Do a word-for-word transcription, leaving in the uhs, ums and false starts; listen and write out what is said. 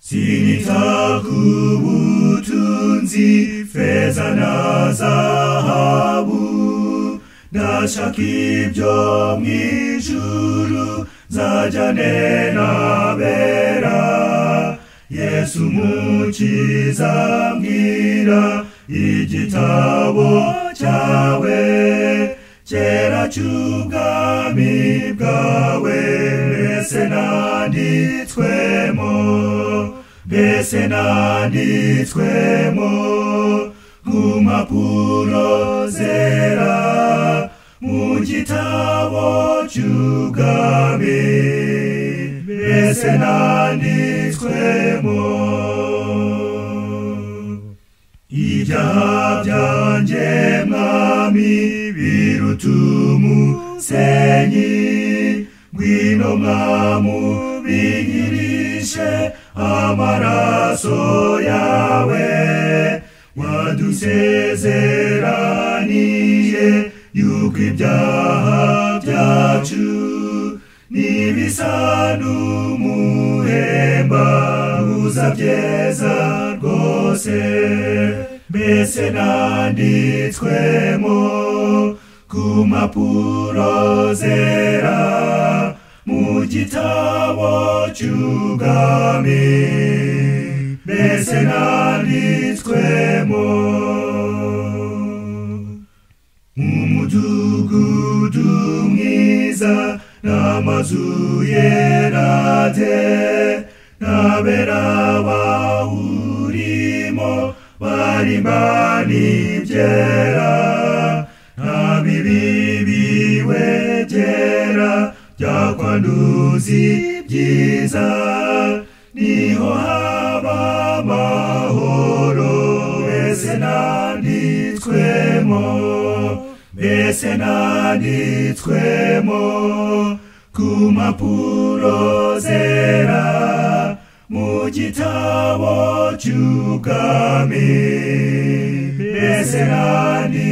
sinita ku butunzi feza na zahabu, ndashaka ibyo mw'ijuru nzajyane n'abera. Yesu Mukiza mbwira igitabo cyawe cyera cy'ubwami bwawe, mbese nanditswemo, mbese nanditswemo ku mpapuro zera mu gitabo cy'ubwami, mbese nanditswemo. Ibyaha byanjye mwami biruta umusenyi, ngwino mwami ubinkirishe amaraso yawe. Wadusezeraniye yuko ibyaha byacu nibisa n'umuhemba uzabyeza rwose, mbese nanditswemo ku mpapuro zera mu gitabo cy'ubwami, mbese nanditswemo. Umudugudu mwiza n'amazu yera de, n'abera bawurimo barimbana ibyera, nta bibi biwegera byakwanduza ibyiza, niho haba amahoro. Mbese nanditswemo, mbese nanditswemo ku mpapuro zera mu gitabo cy'ubwami, mbese nanditswemo.